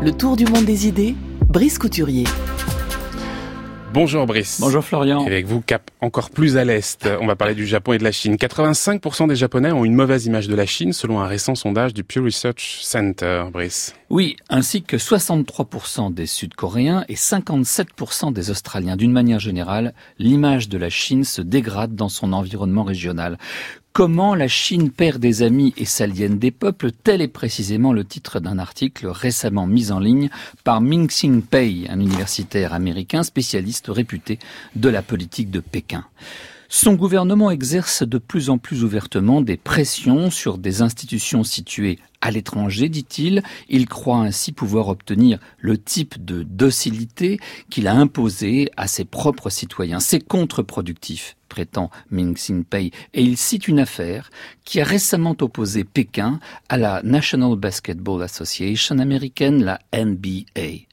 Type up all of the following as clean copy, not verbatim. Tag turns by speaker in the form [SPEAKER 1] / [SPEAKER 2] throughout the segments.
[SPEAKER 1] Le tour du monde des idées, Brice Couturier.
[SPEAKER 2] Bonjour Brice.
[SPEAKER 3] Bonjour Florian.
[SPEAKER 2] Avec vous, cap encore plus à l'est. On va parler du Japon et de la Chine. 85% des Japonais ont une mauvaise image de la Chine, selon un récent sondage du Pew Research Center, Brice.
[SPEAKER 3] Oui, ainsi que 63% des Sud-Coréens et 57% des Australiens. D'une manière générale, l'image de la Chine se dégrade dans son environnement régional. Comment la Chine perd des amis et s'aliène des peuples, tel est précisément le titre d'un article récemment mis en ligne par Ming-Hsin Pei, un universitaire américain spécialiste réputé de la politique de Pékin. Son gouvernement exerce de plus en plus ouvertement des pressions sur des institutions situées à l'étranger, dit-il. Il croit ainsi pouvoir obtenir le type de docilité qu'il a imposé à ses propres citoyens. C'est contre-productif, prétend Ming-Hsin Pei, et il cite une affaire qui a récemment opposé Pékin à la National Basketball Association américaine, la NBA.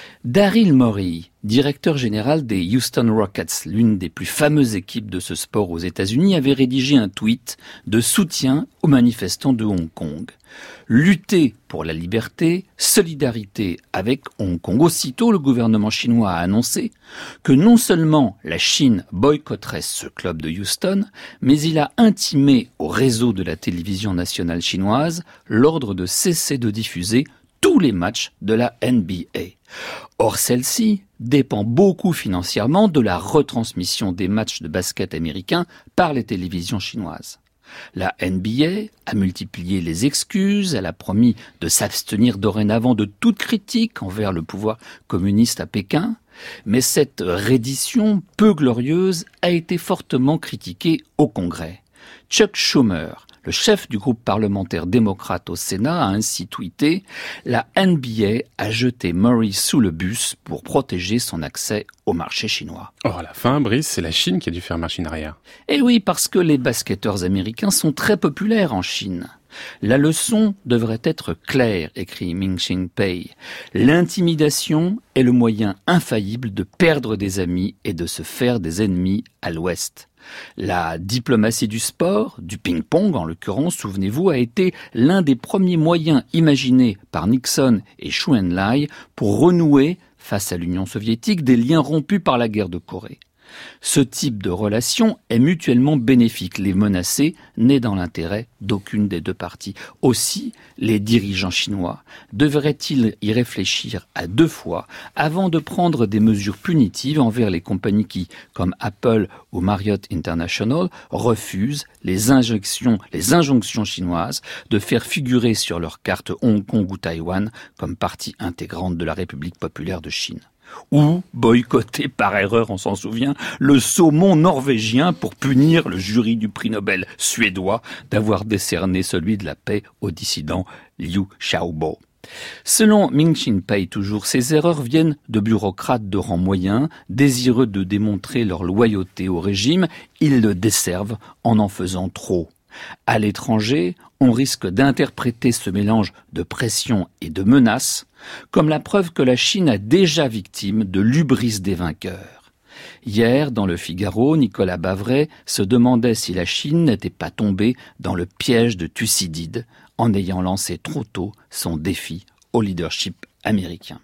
[SPEAKER 3] Daryl Morey, directeur général des Houston Rockets, l'une des plus fameuses équipes de ce sport aux États-Unis, avait rédigé un tweet de soutien aux manifestants de Hong Kong. Lutter pour la liberté, solidarité avec Hong Kong. Aussitôt, le gouvernement chinois a annoncé que non seulement la Chine boycotterait ce club de Houston, mais il a intimé au réseau de la télévision nationale chinoise l'ordre de cesser de diffuser tous les matchs de la NBA. Or, celle-ci dépend beaucoup financièrement de la retransmission des matchs de basket américains par les télévisions chinoises. La NBA a multiplié les excuses, elle a promis de s'abstenir dorénavant de toute critique envers le pouvoir communiste à Pékin, mais cette reddition peu glorieuse a été fortement critiquée au Congrès. Chuck Schumer, le chef du groupe parlementaire démocrate au Sénat, a ainsi tweeté « La NBA a jeté Murray sous le bus pour protéger son accès au marché chinois. »
[SPEAKER 2] Or, à la fin, Brice, c'est la Chine qui a dû faire machine arrière.
[SPEAKER 3] Eh oui, parce que les basketteurs américains sont très populaires en Chine. La leçon devrait être claire, écrit Ming-Hsin Pei. L'intimidation est le moyen infaillible de perdre des amis et de se faire des ennemis à l'Ouest. La diplomatie du sport, du ping-pong en l'occurrence, souvenez-vous, a été l'un des premiers moyens imaginés par Nixon et Chou En-lai pour renouer, face à l'Union soviétique, des liens rompus par la guerre de Corée. Ce type de relation est mutuellement bénéfique. Les menacés n'est dans l'intérêt d'aucune des deux parties. Aussi, les dirigeants chinois devraient-ils y réfléchir à deux fois avant de prendre des mesures punitives envers les compagnies qui, comme Apple ou Marriott International, refusent les injonctions chinoises de faire figurer sur leur carte Hong Kong ou Taïwan comme partie intégrante de la République populaire de Chine. Ou boycotter par erreur, on s'en souvient, le saumon norvégien pour punir le jury du prix Nobel suédois d'avoir décerné celui de la paix au dissident Liu Xiaobo. Selon Ming-Hsin Pei, toujours, ces erreurs viennent de bureaucrates de rang moyen, désireux de démontrer leur loyauté au régime. Ils le desservent en faisant trop. À l'étranger, on risque d'interpréter ce mélange de pression et de menace comme la preuve que la Chine est déjà victime de l'hubris des vainqueurs. Hier, dans le Figaro, Nicolas Bavray se demandait si la Chine n'était pas tombée dans le piège de Thucydide en ayant lancé trop tôt son défi au leadership américain.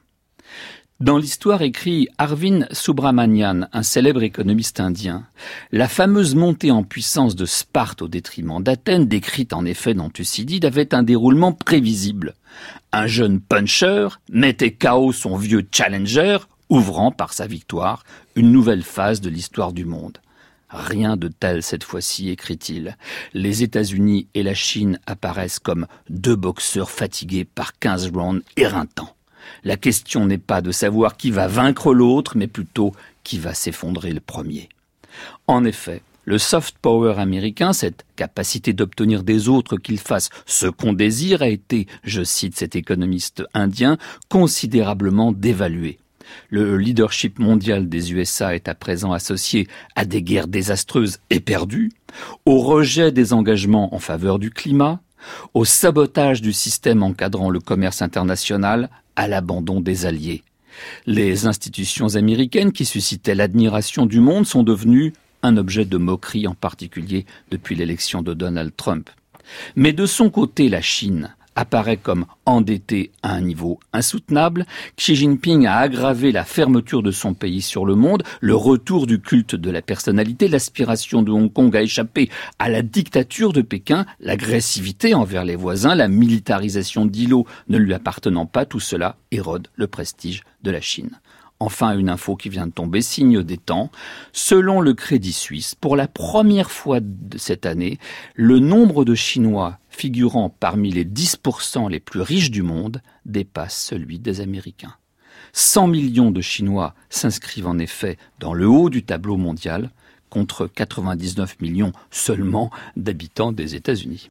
[SPEAKER 3] Dans l'histoire, écrit Arvind Subramanian, un célèbre économiste indien, la fameuse montée en puissance de Sparte au détriment d'Athènes, décrite en effet dans Thucydide, avait un déroulement prévisible. Un jeune puncher mettait KO son vieux challenger, ouvrant par sa victoire une nouvelle phase de l'histoire du monde. Rien de tel cette fois-ci, écrit-il. Les États-Unis et la Chine apparaissent comme deux boxeurs fatigués par 15 rounds éreintants. La question n'est pas de savoir qui va vaincre l'autre, mais plutôt qui va s'effondrer le premier. En effet, le soft power américain, cette capacité d'obtenir des autres qu'ils fassent ce qu'on désire, a été, je cite cet économiste indien, considérablement dévalué. Le leadership mondial des USA est à présent associé à des guerres désastreuses et perdues, au rejet des engagements en faveur du climat, au sabotage du système encadrant le commerce international, à l'abandon des alliés. Les institutions américaines qui suscitaient l'admiration du monde sont devenues un objet de moquerie, en particulier depuis l'élection de Donald Trump. Mais de son côté, la Chine apparaît comme endetté à un niveau insoutenable. Xi Jinping a aggravé la fermeture de son pays sur le monde, le retour du culte de la personnalité, l'aspiration de Hong Kong à échapper à la dictature de Pékin, l'agressivité envers les voisins, la militarisation d'îlots ne lui appartenant pas, tout cela érode le prestige de la Chine. Enfin, une info qui vient de tomber, signe des temps. Selon le Crédit Suisse, pour la première fois de cette année, le nombre de Chinois figurant parmi les 10% les plus riches du monde dépasse celui des Américains. 100 millions de Chinois s'inscrivent en effet dans le haut du tableau mondial, contre 99 millions seulement d'habitants des États-Unis.